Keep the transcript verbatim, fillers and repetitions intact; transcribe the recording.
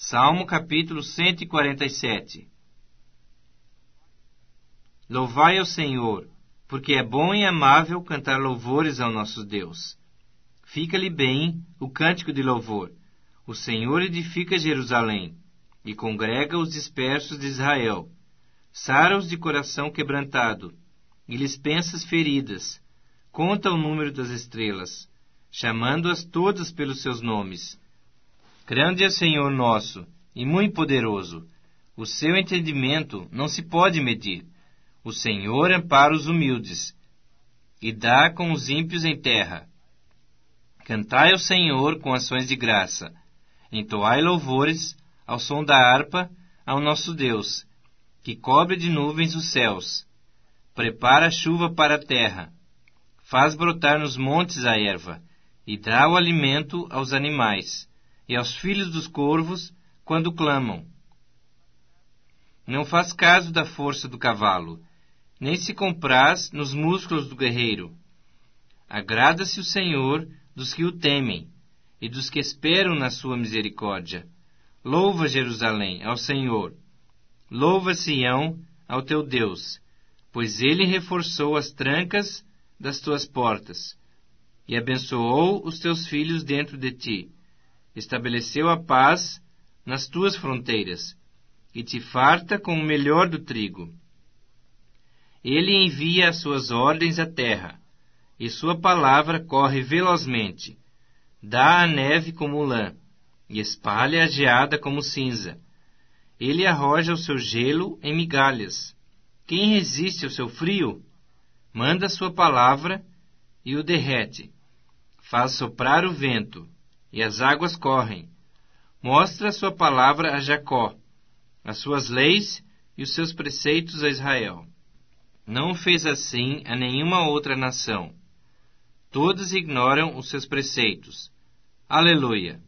Salmo capítulo cento e quarenta e sete. Louvai ao Senhor, porque é bom e amável cantar louvores ao nosso Deus. Fica-lhe bem o cântico de louvor. O Senhor edifica Jerusalém e congrega os dispersos de Israel. Sara-os de coração quebrantado e lhes pensa as feridas. Conta o número das estrelas, chamando-as todas pelos seus nomes. Grande é o Senhor nosso e muito poderoso. O seu entendimento não se pode medir. O Senhor ampara os humildes e dá com os ímpios em terra. Cantai ao Senhor com ações de graça. Entoai louvores ao som da harpa ao nosso Deus, que cobre de nuvens os céus. Prepara a chuva para a terra. Faz brotar nos montes a erva e dá o alimento aos animais e aos filhos dos corvos quando clamam. Não faz caso da força do cavalo, nem se compraz nos músculos do guerreiro. Agrada-se o Senhor dos que o temem e dos que esperam na sua misericórdia. Louva Jerusalém ao Senhor. Louva Sião ao teu Deus, pois ele reforçou as trancas das tuas portas e abençoou os teus filhos dentro de ti. Estabeleceu a paz nas tuas fronteiras e te farta com o melhor do trigo. Ele envia as suas ordens à terra, e sua palavra corre velozmente. Dá a neve como lã, e espalha a geada como cinza. Ele arroja o seu gelo em migalhas. Quem resiste ao seu frio? Manda a sua palavra e o derrete. Faz soprar o vento, e as águas correm. Mostra a sua palavra a Jacó, as suas leis e os seus preceitos a Israel. Não fez assim a nenhuma outra nação. Todas ignoram os seus preceitos. Aleluia!